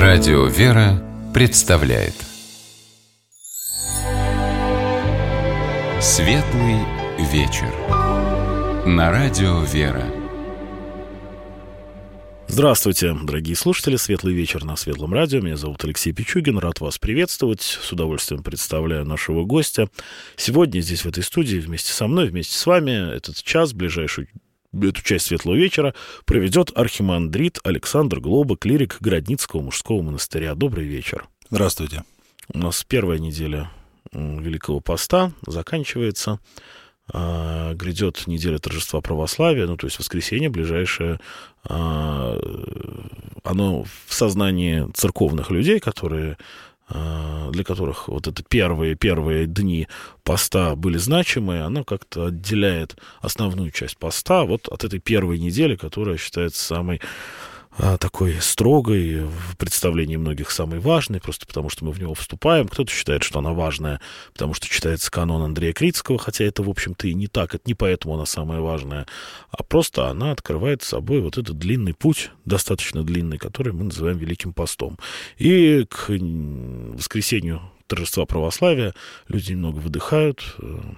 Радио «Вера» представляет Светлый вечер на Радио «Вера». Здравствуйте, дорогие слушатели. Светлый вечер на Светлом радио. Меня зовут Алексей Пичугин. Рад вас приветствовать. С удовольствием представляю нашего гостя. Сегодня здесь, в этой студии, вместе со мной, вместе с вами, этот час, ближайшую эту часть Светлого вечера проведет архимандрит Александр Глоба, клирик Городницкого мужского монастыря. Добрый вечер. Здравствуйте. У нас первая неделя Великого Поста заканчивается. Грядет неделя торжества православия, то есть воскресенье ближайшее. Оно в сознании церковных людей, для которых вот это первые дни поста были значимые, оно как-то отделяет основную часть поста вот от этой первой недели, которая считается самой такой строгой, в представлении многих самой важной, просто потому что мы в него вступаем. Кто-то считает, что она важная, потому что читается канон Андрея Критского, хотя это, в общем-то, и не так, это не поэтому она самая важная, а просто она открывает собой вот этот длинный путь, достаточно длинный, который мы называем Великим Постом. И к воскресенью торжества православия люди немного выдыхают.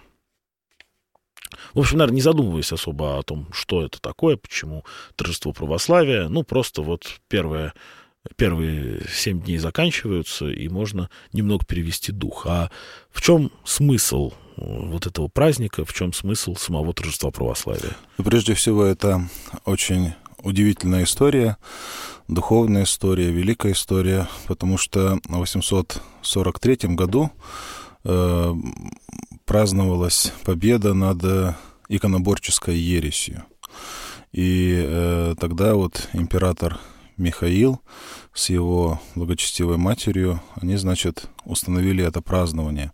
В общем, наверное, не задумываясь особо о том, что это такое, почему торжество православия, просто вот первые 7 дней заканчиваются, и можно немного перевести дух. А в чем смысл вот этого праздника, в чем смысл самого торжества православия? Прежде всего, это очень удивительная история, духовная история, великая история, потому что в 843 году праздновалась победа над иконоборческой ересью. И тогда вот император Михаил с его благочестивой матерью, они, установили это празднование.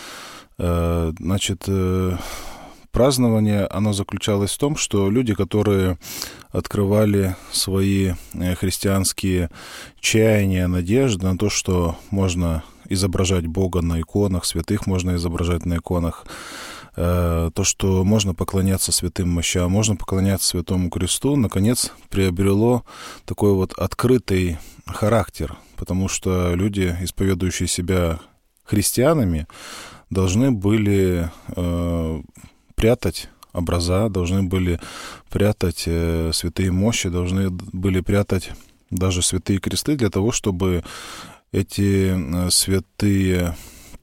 Празднование, оно заключалось в том, что люди, которые открывали свои христианские чаяния, надежды на то, что можно изображать Бога на иконах, святых можно изображать на иконах, то, что можно поклоняться святым мощам, можно поклоняться Святому Кресту, наконец приобрело такой вот открытый характер, потому что люди, исповедующие себя христианами, должны были прятать образа, должны были прятать святые мощи, должны были прятать даже святые кресты для того, чтобы эти святые,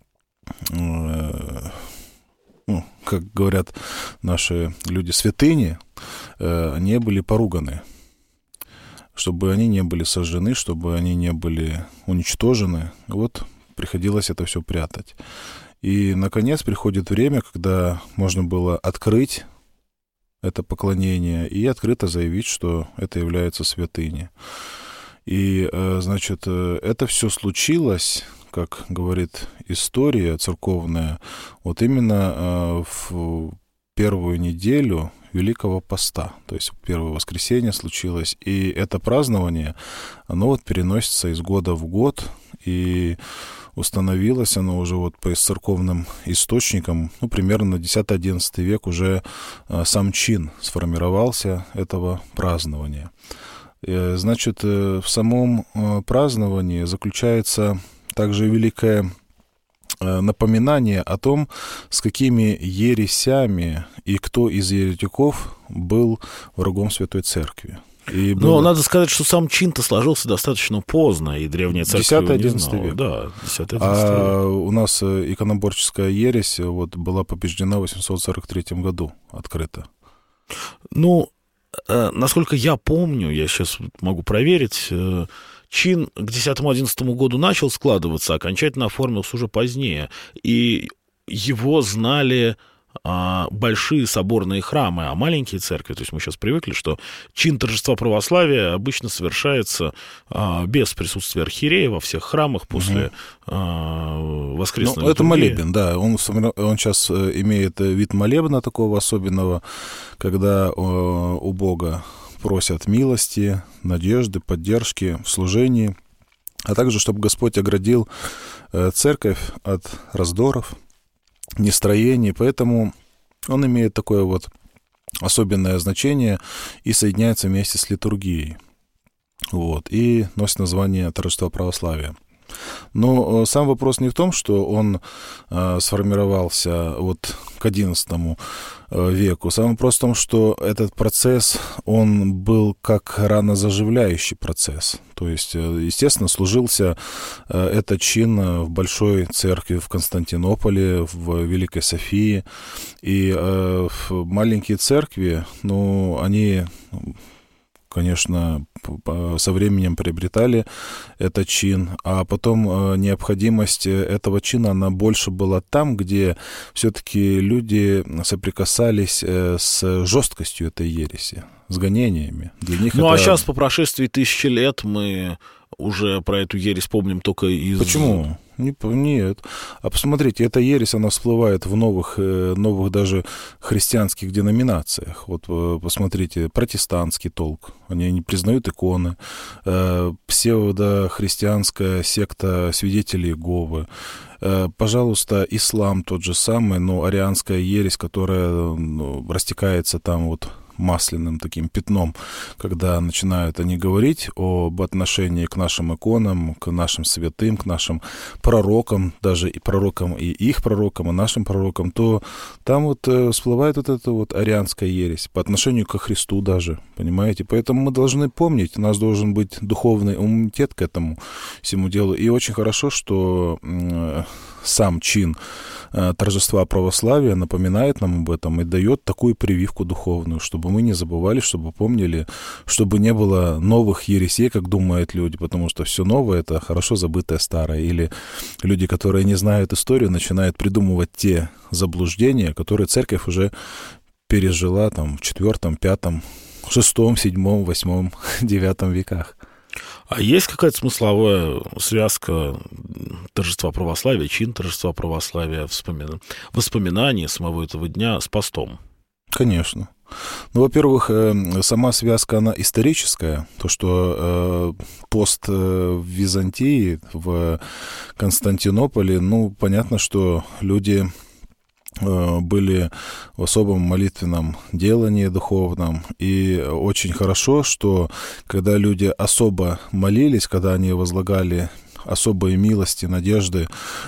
как говорят наши люди, святыни, не были поруганы, чтобы они не были сожжены, чтобы они не были уничтожены. Вот приходилось это все прятать. И, наконец, приходит время, когда можно было открыть это поклонение и открыто заявить, что это является святыней. И, это все случилось, как говорит история церковная, вот именно в первую неделю Великого Поста, то есть первое воскресенье случилось. И это празднование, оно переносится из года в год, и установилось оно уже по церковным источникам, примерно на X-XI век уже сам чин сформировался этого празднования. В самом праздновании заключается также великое напоминание о том, с какими ересями и кто из еретиков был врагом Святой Церкви. Надо сказать, что сам чин-то сложился достаточно поздно, и древняя церковь его не знала. век. Да, X-XI век. У нас иконоборческая ересь была побеждена в 843 году, открыто. Насколько я помню, я сейчас могу проверить, чин к X-XI году начал складываться, окончательно оформился уже позднее. И его знали большие соборные храмы, а маленькие церкви, то есть мы сейчас привыкли, что чин торжества православия обычно совершается без присутствия архиерея во всех храмах после воскресной литургии. Это молебен, да, он сейчас имеет вид молебна такого особенного, когда у Бога просят милости, надежды, поддержки в служении, а также, чтобы Господь оградил церковь от раздоров, нестроений, поэтому он имеет такое особенное значение и соединяется вместе с литургией. вот, и носит название торжества православия. Но сам вопрос не в том, что он сформировался вот к XI веку. Сам вопрос в том, что этот процесс, он был как ранозаживляющий процесс. То есть, естественно, служился этот чин в Большой Церкви в Константинополе, в Великой Софии. И маленькие церкви, ну, они, конечно, со временем приобретали этот чин, а потом необходимость этого чина, она больше была там, где все-таки люди соприкасались с жесткостью этой ереси, с гонениями. Для них ну, это... а сейчас, по прошествии 1000 лет, мы уже про эту ересь помним только из... Почему? Нет. А посмотрите, эта ересь, она всплывает в новых даже христианских деноминациях. Вот посмотрите, протестантский толк, они не признают иконы, псевдохристианская секта свидетелей Иеговы, пожалуйста, ислам тот же самый, но арианская ересь, которая растекается там вот масляным таким пятном, когда начинают они говорить об отношении к нашим иконам, к нашим святым, к нашим пророкам, даже и пророкам, и их пророкам, и нашим пророкам, то там вот всплывает вот эта вот арианская ересь по отношению ко Христу даже, понимаете? Поэтому мы должны помнить, у нас должен быть духовный иммунитет к этому всему делу. И очень хорошо, что сам чин торжества православия напоминает нам об этом и дает такую прививку духовную, чтобы мы не забывали, чтобы помнили, чтобы не было новых ересей, как думают люди, потому что все новое — это хорошо забытое старое. Или люди, которые не знают историю, начинают придумывать те заблуждения, которые церковь уже пережила там, в IV, V, VI, VII, VIII, IX веках. А есть какая-то смысловая связка торжества православия, чин торжества православия, воспоминания самого этого дня с постом? Конечно. Ну, во-первых, сама связка, она историческая. То, что пост в Византии, в Константинополе, ну, понятно, что люди были в особом молитвенном делании духовном. И очень хорошо, что когда люди особо молились, когда они возлагали особые милости, надежды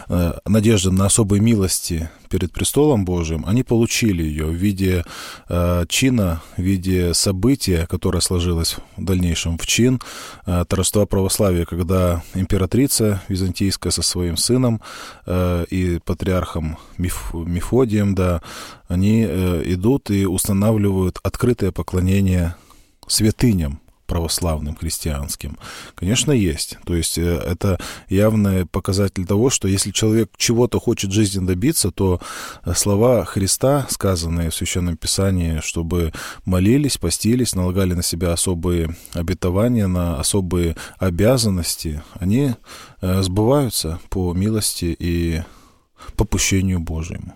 на особые милости перед престолом Божиим, они получили ее в виде чина, в виде события, которое сложилось в дальнейшем в чин торжества православия, когда императрица византийская со своим сыном и патриархом Мефодием, да, они идут и устанавливают открытое поклонение святыням православным, христианским. Конечно, есть. То есть это явный показатель того, что если человек чего-то хочет в жизни добиться, то слова Христа, сказанные в Священном Писании, чтобы молились, постились, налагали на себя особые обетования, на особые обязанности, они сбываются по милости и попущению Божьему.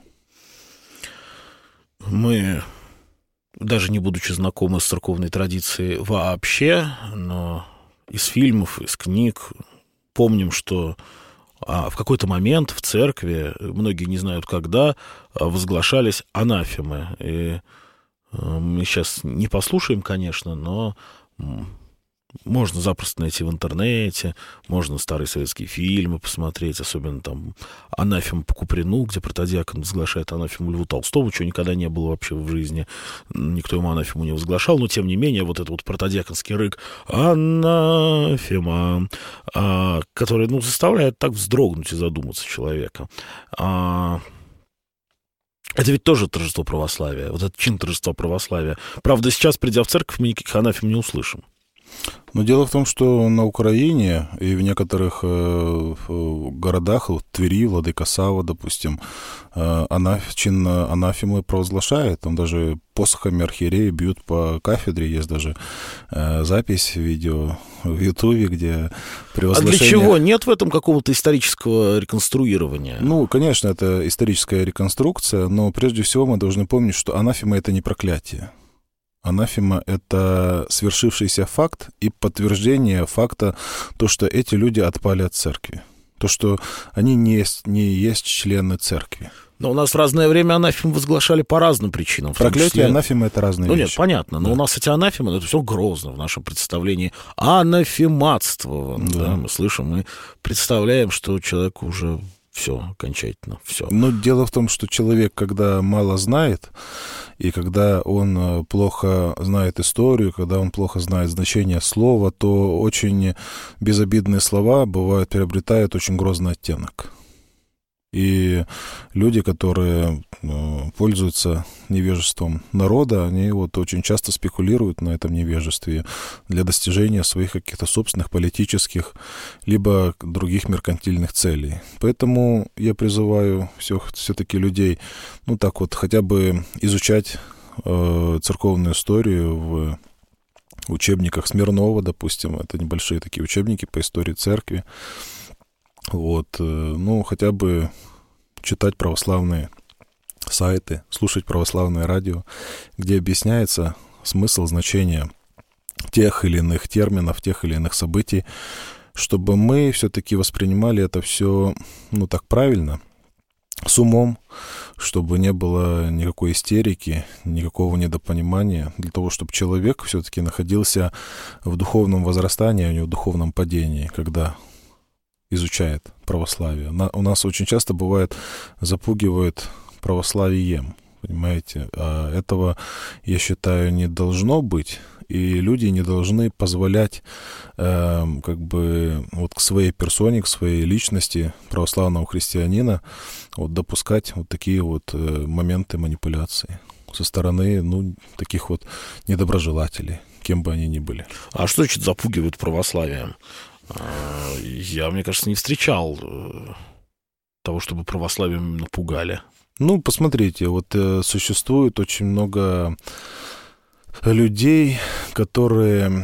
Мы, даже не будучи знакомы с церковной традицией вообще, но из фильмов, из книг помним, что в какой-то момент в церкви, многие не знают когда, возглашались анафемы. И мы сейчас не послушаем, конечно, но можно запросто найти в интернете, можно старые советские фильмы посмотреть, особенно там «Анафема по Куприну», где протодиакон возглашает анафему Льву Толстому, чего никогда не было вообще в жизни, никто ему анафему не возглашал, но тем не менее вот этот вот протодиаконский рык «Анафема», который, ну, заставляет так вздрогнуть и задуматься человека. Это ведь тоже торжество православия, вот этот чин торжества православия. Правда, сейчас, придя в церковь, мы никаких анафем не услышим. Но дело в том, что на Украине и в некоторых городах, в Твери, Владикосава, допустим, чин анафемы провозглашает. Там даже посохами архиереи бьют по кафедре. Есть даже запись, видео в Ютубе, где при возглашении... А для чего? Нет в этом какого-то исторического реконструирования? Ну, конечно, это историческая реконструкция, но прежде всего мы должны помнить, что анафема — это не проклятие. Анафема — это свершившийся факт и подтверждение факта, то, что эти люди отпали от церкви, то, что они не есть члены церкви. Но у нас в разное время анафем возглашали по разным причинам. Проклятие и анафема — это разные вещи. Нет, понятно. Но у нас эти анафемы, это все грозно в нашем представлении. Анафематство. Да, мы слышим, мы представляем, что человеку уже все, окончательно все. Но дело в том, что человек, когда мало знает, и когда он плохо знает историю, когда он плохо знает значение слова, то очень безобидные слова бывают, приобретают очень грозный оттенок. И люди, которые пользуются невежеством народа, они вот очень часто спекулируют на этом невежестве для достижения своих каких-то собственных политических либо других меркантильных целей. Поэтому я призываю все-таки людей, ну так вот, хотя бы изучать церковную историю в учебниках Смирнова, допустим, это небольшие такие учебники по истории церкви. Вот, ну, хотя бы читать православные сайты, слушать православное радио, где объясняется смысл, значение тех или иных терминов, тех или иных событий, чтобы мы все-таки воспринимали это все, ну, так правильно, с умом, чтобы не было никакой истерики, никакого недопонимания, для того, чтобы человек все-таки находился в духовном возрастании, а не в духовном падении, когда изучает православие. У нас очень часто бывает, запугивают православием, понимаете? А этого, я считаю, не должно быть, и люди не должны позволять как бы вот к своей персоне, к своей личности православного христианина вот допускать вот такие вот моменты манипуляции со стороны, ну, таких вот недоброжелателей, кем бы они ни были. А что значит запугивают православием? Я, мне кажется, не встречал того, чтобы православием напугали. Ну, посмотрите, вот существует очень много людей, которые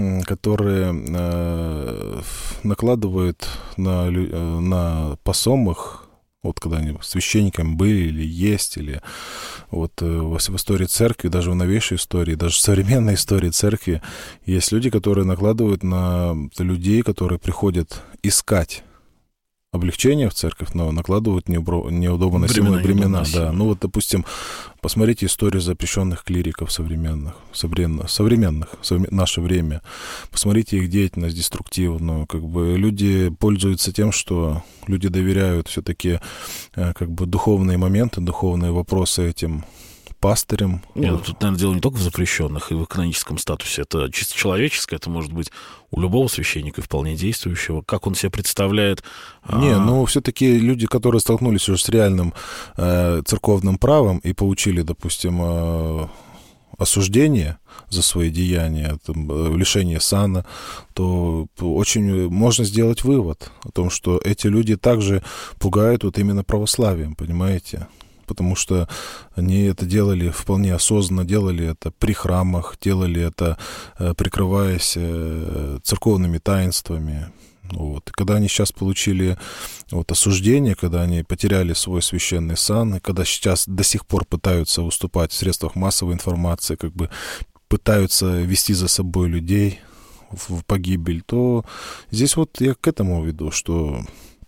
накладывают на посомых, вот когда они священниками были или есть, или вот в истории церкви, даже в новейшей истории, даже в современной истории церкви, есть люди, которые накладывают на людей, которые приходят искать облегчение в церковь, но накладывают неудобно носимые бремена. Да. Ну вот, допустим, посмотрите историю запрещенных клириков современных, в наше время. Посмотрите их деятельность деструктивную. Как бы люди пользуются тем, что люди доверяют все-таки как бы духовные моменты, духовные вопросы этим пастырем. Нет, тут, наверное, дело не только в запрещенных и в каноническом статусе. Это чисто человеческое, это может быть у любого священника вполне действующего. Как он себе представляет... Не, ну, все-таки люди, которые столкнулись уже с реальным церковным правом и получили, допустим, осуждение за свои деяния, там, лишение сана, то очень можно сделать вывод о том, что эти люди также пугают вот именно православием, понимаете? Потому что они это делали вполне осознанно, делали это при храмах, делали это, прикрываясь церковными таинствами. Вот. И когда они сейчас получили вот осуждение, когда они потеряли свой священный сан, и когда сейчас до сих пор пытаются выступать в средствах массовой информации, как бы пытаются вести за собой людей в погибель, то здесь вот я к этому веду, что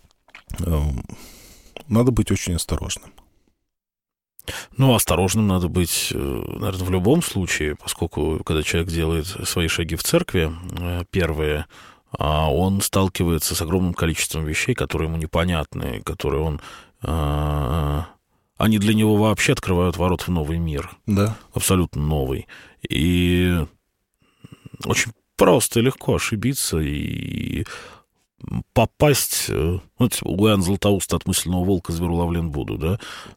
надо быть очень осторожным. Ну, осторожным надо быть, наверное, в любом случае, поскольку, когда человек делает свои шаги в церкви, первые, он сталкивается с огромным количеством вещей, которые ему непонятны, которые он... Они для него вообще открывают ворот в новый мир. Да. Абсолютно новый. И очень просто и легко ошибиться и... попасть, ну, у Иоанна Златоуста от мысленного волка зверу ловлен буду, да,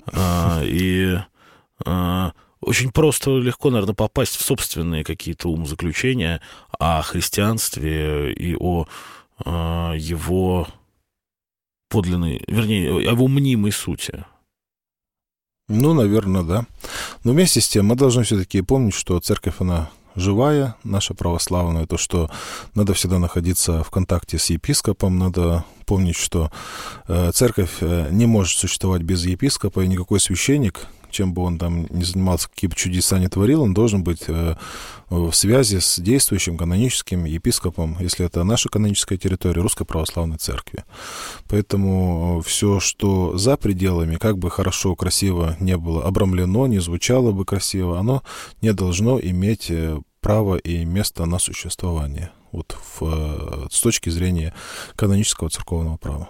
очень просто, легко, наверное, попасть в собственные какие-то умозаключения о христианстве и о его подлинной, вернее, о его мнимой сути. Ну, наверное, да. Но вместе с тем мы должны все-таки помнить, что церковь, она живая, наша православная, то, что надо всегда находиться в контакте с епископом, надо помнить, что церковь не может существовать без епископа, и никакой священник, чем бы он там ни занимался, какие бы чудеса ни творил, он должен быть в связи с действующим каноническим епископом, если это наша каноническая территория, Русской Православной Церкви. Поэтому все, что за пределами, как бы хорошо, красиво не было обрамлено, не звучало бы красиво, оно не должно иметь право и место на существование вот с точки зрения канонического церковного права.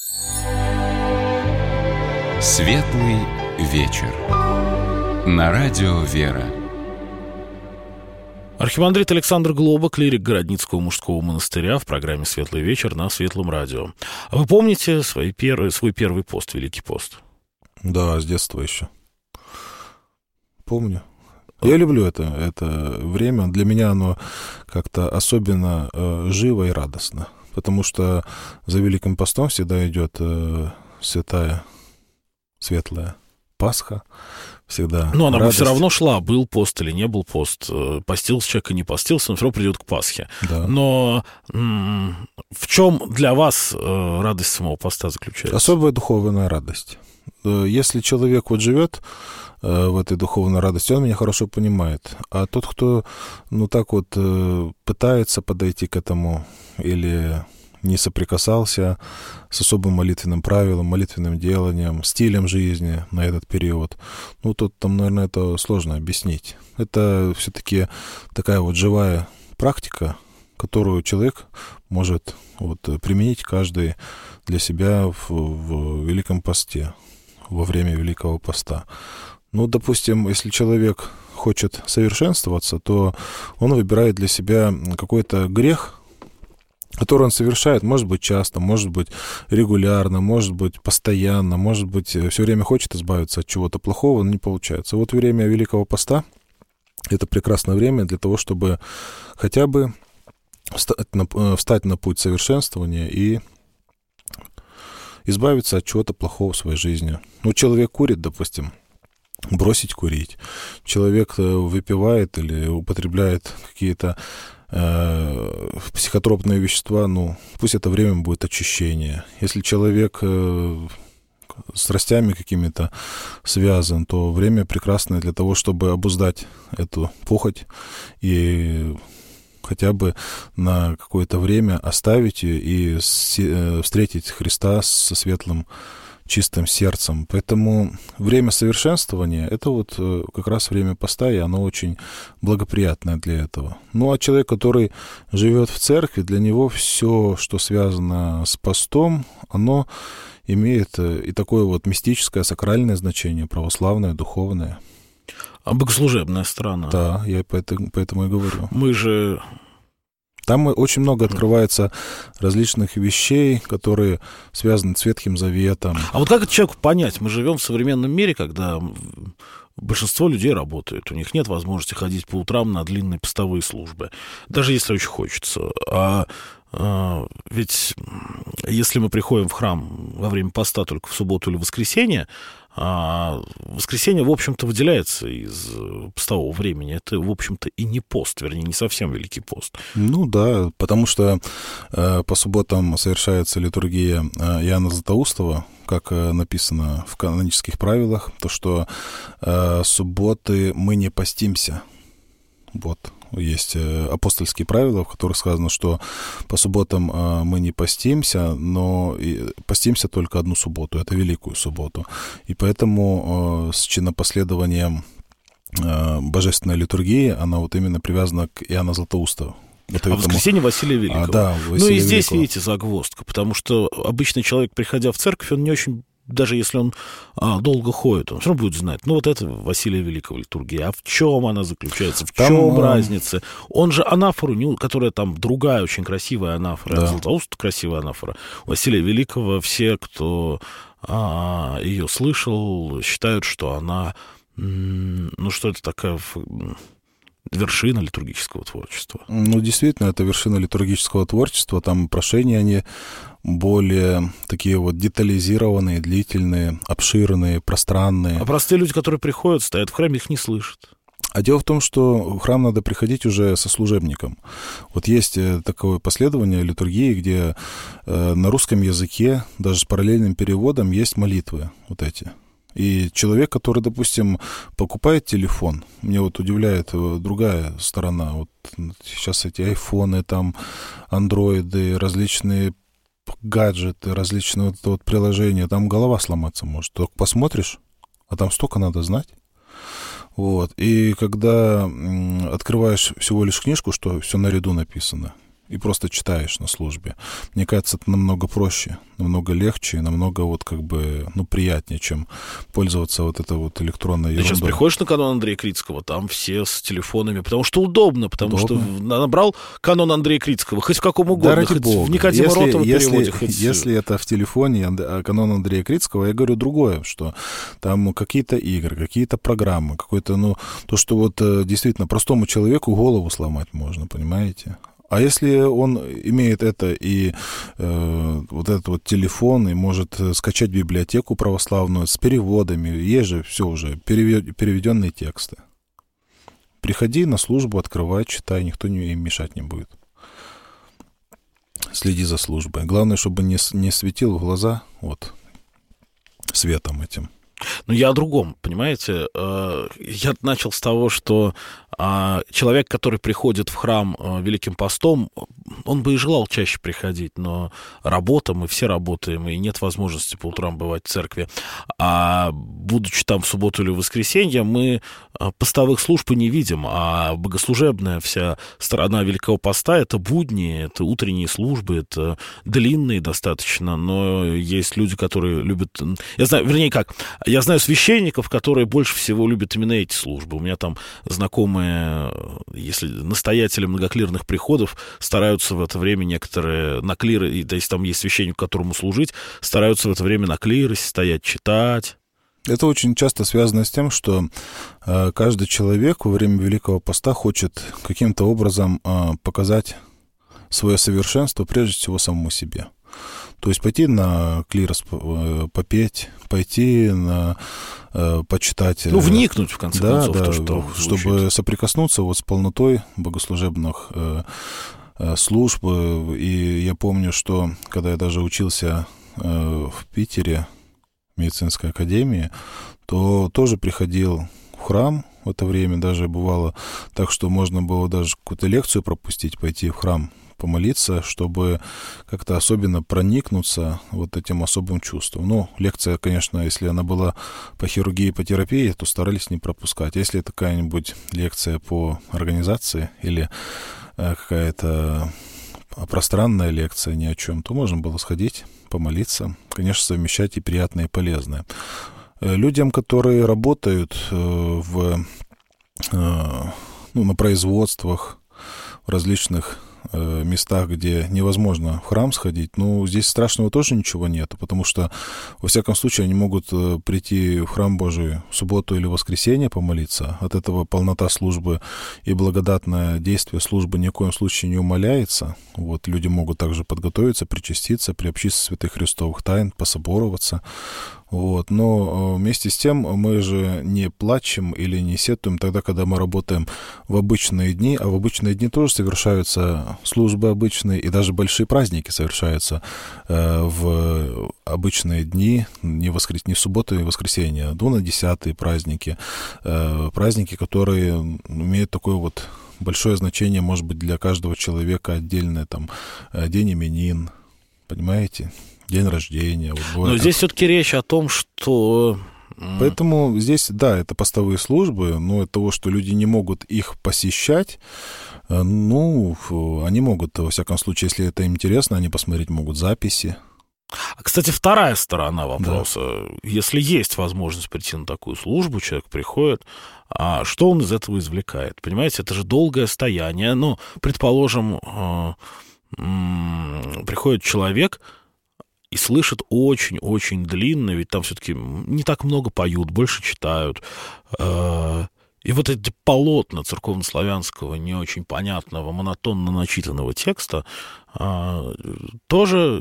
Светлый вечер. На радио «Вера». Архимандрит Александр Глоба, клирик Городницкого мужского монастыря, в программе «Светлый вечер» на Светлом радио. А вы помните свой первый пост, Великий пост? Да, с детства еще. Помню. Я люблю это время. Для меня оно как-то особенно живо и радостно. Потому что за Великим постом всегда идет святая, светлая Пасха. Всегда. Но она бы радость. все равно шла, был пост или не был пост, постился человек и не постился, он все равно придет к Пасхе. Да. Но в чем для вас радость самого поста заключается? Особая духовная радость. Если человек вот живет в этой духовной радости, он меня хорошо понимает. А тот, кто так вот пытается подойти к этому или не соприкасался с особым молитвенным правилом, молитвенным деланием, стилем жизни на этот период, тут там, наверное, это сложно объяснить. Это все-таки такая вот живая практика, которую человек может применить каждый для себя в Великом посте, во время Великого поста. Допустим, если человек хочет совершенствоваться, то он выбирает для себя какой-то грех, который он совершает, может быть, часто, может быть, регулярно, может быть, постоянно, может быть, все время хочет избавиться от чего-то плохого, но не получается. Вот время Великого поста — это прекрасное время для того, чтобы хотя бы встать на путь совершенствования и избавиться от чего-то плохого в своей жизни. Человек курит, допустим, бросить курить. Человек выпивает или употребляет какие-то психотропные вещества, пусть это время будет очищения. Если человек с страстями какими-то связан, то время прекрасное для того, чтобы обуздать эту похоть и хотя бы на какое-то время оставить ее и встретить Христа со светлым, чистым сердцем. Поэтому время совершенствования — это как раз время поста, и оно очень благоприятное для этого. А человек, который живет в церкви, для него все, что связано с постом, оно имеет и такое мистическое, сакральное значение, православное, духовное. А богослужебная сторона. Да, я поэтому и говорю. Мы же... Там очень много открывается различных вещей, которые связаны с Ветхим Заветом. А как это человеку понять? Мы живем в современном мире, когда большинство людей работает. У них нет возможности ходить по утрам на длинные постовые службы, даже если очень хочется. Ведь если мы приходим в храм во время поста только в субботу или воскресенье, воскресенье, в общем-то, выделяется из постового времени. Это, в общем-то, и не пост, вернее, не совсем Великий пост. Да, потому что по субботам совершается литургия Иоанна Златоустова, как написано в канонических правилах, то, что субботы мы не постимся. Есть апостольские правила, в которых сказано, что по субботам мы не постимся, но постимся только одну субботу, это Великую субботу. И поэтому с чинопоследованием божественной литургии она именно привязана к Иоанну Златоустову. А воскресенье Василия Великого. Василия и здесь, Великого. видите, загвоздка, потому что обычный человек, приходя в церковь, он не очень... Даже если он долго ходит, он все равно будет знать. Это Василия Великого литургия. А в чем она заключается? В чем разница? Он же анафору, которая там другая, очень красивая анафора. Златоуст красивая анафора. У Василия Великого все, кто ее слышал, считают, что она, что это такая... вершина литургического творчества. Действительно, это вершина литургического творчества. Там прошения, они более такие детализированные, длительные, обширные, пространные. А простые люди, которые приходят, стоят в храме, их не слышат. А дело в том, что в храм надо приходить уже со служебником. Есть такое последование литургии, где на русском языке, даже с параллельным переводом, есть молитвы эти. И человек, который, допустим, покупает телефон, мне вот удивляет другая сторона. Вот сейчас эти айфоны, там, андроиды, различные гаджеты, различные вот приложения, там голова сломаться может. Только посмотришь, а там столько надо знать. Вот. И когда открываешь всего лишь книжку, что все наряду написано, и просто читаешь на службе, мне кажется, это намного проще, намного легче, намного вот как бы, приятнее, чем пользоваться вот этой вот электронной ерундой. Ты сейчас приходишь на канон Андрея Крицкого, там все с телефонами, потому что удобно, что набрал канон Андрея Крицкого, хоть в каком угодно, да, хоть Бога. в Никодима Ротова переводе. Если это в телефоне канон Андрея Крицкого, я говорю другое, что там какие-то игры, какие-то программы, какое-то, то, что вот действительно простому человеку голову сломать можно, понимаете? А если он имеет это и вот этот вот телефон, и может скачать библиотеку православную с переводами, есть же все уже, переведенные тексты. Приходи на службу, открывай, читай, никто им мешать не будет. Следи за службой. Главное, чтобы не светил в глаза вот светом этим. Я о другом, понимаете? Я начал с того, что человек, который приходит в храм Великим постом, он бы и желал чаще приходить, но работа, мы все работаем, и нет возможности по утрам бывать в церкви. А будучи там в субботу или в воскресенье, мы постовых служб и не видим, а богослужебная вся сторона Великого поста — это будни, это утренние службы, это длинные достаточно, но есть люди, которые любят... Я знаю священников, которые больше всего любят именно эти службы. У меня там знакомые, если настоятели многоклирных приходов, стараются в это время некоторые на клиры, то есть там есть священник, которому служить, стараются в это время на клиросе стоять, читать. Это очень часто связано с тем, что каждый человек во время Великого поста хочет каким-то образом показать свое совершенство прежде всего самому себе. То есть пойти на клирос попеть, пойти на почитать. Вникнуть, в конце концов, да, то, что чтобы звучит. Соприкоснуться вот с полнотой богослужебных служб. И я помню, что когда я даже учился в Питере, в медицинской академии, то тоже приходил в храм в это время. Даже бывало так, что можно было даже какую-то лекцию пропустить, пойти в храм помолиться, чтобы как-то особенно проникнуться вот этим особым чувством. Лекция, конечно, если она была по хирургии, по терапии, то старались не пропускать. Если это какая-нибудь лекция по организации или какая-то пространная лекция ни о чем, то можно было сходить, помолиться, конечно, совмещать и приятное, и полезное. Людям, которые работают на производствах, в различных местах, где невозможно в храм сходить, здесь страшного тоже ничего нету, потому что, во всяком случае, они могут прийти в храм Божий в субботу или воскресенье помолиться. От этого полнота службы и благодатное действие службы ни в коем случае не умаляется. Люди могут также подготовиться, причаститься, приобщиться святых христовых тайн, пособороваться. Но вместе с тем мы же не плачем или не сетуем тогда, когда мы работаем в обычные дни, а в обычные дни тоже совершаются службы обычные, и даже большие праздники совершаются в обычные дни, не в субботу и воскресенье, на 10-е праздники, которые имеют такое вот большое значение, может быть, для каждого человека отдельное, там, день именин, понимаете? День рождения. Но здесь все-таки речь о том, что... Поэтому здесь, да, это постовые службы, но от того, что люди не могут их посещать, они могут, во всяком случае, если это им интересно, они посмотреть могут записи. Кстати, вторая сторона вопроса. Да. Если есть возможность прийти на такую службу, человек приходит, а что он из этого извлекает? Понимаете, это же долгое стояние. Предположим, приходит человек и слышит очень-очень длинно, ведь там все-таки не так много поют, больше читают. И вот эти полотна церковнославянского, не очень понятного, монотонно начитанного текста тоже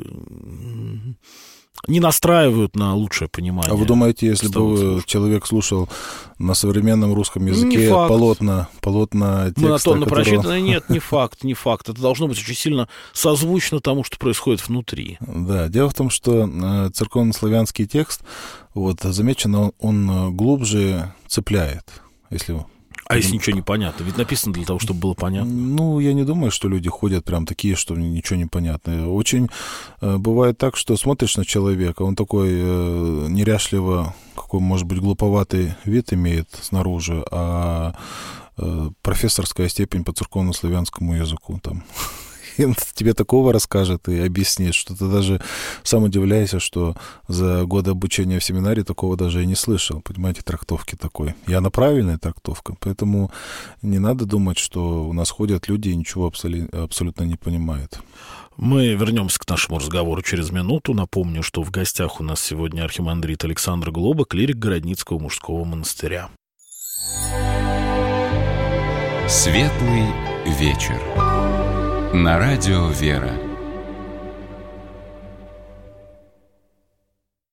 не настраивают на лучшее понимание. А вы думаете, если бы человек слушал на современном русском языке полотна текста, монотонно прочитанное? Нет, не факт. Это должно быть очень сильно созвучно тому, что происходит внутри. Да, дело в том, что церковнославянский текст, вот, замечено, он глубже цепляет, если... А если ничего не понятно? Ведь написано для того, чтобы было понятно. Ну, я не думаю, что люди ходят прям такие, что ничего не понятно. Очень бывает так, что смотришь на человека, он такой неряшливо, какой, может быть, глуповатый вид имеет снаружи, а профессорская степень по церковнославянскому языку там... И он тебе такого расскажет и объяснит, что ты даже сам удивляешься, что за годы обучения в семинарии такого даже и не слышал, понимаете, трактовки такой. И она правильная трактовка, поэтому не надо думать, что у нас ходят люди и ничего абсолютно не понимают. Мы вернемся к нашему разговору через минуту. Напомню, что в гостях у нас сегодня архимандрит Александр Глоба, клирик Городницкого мужского монастыря. Светлый вечер. На радио «Вера».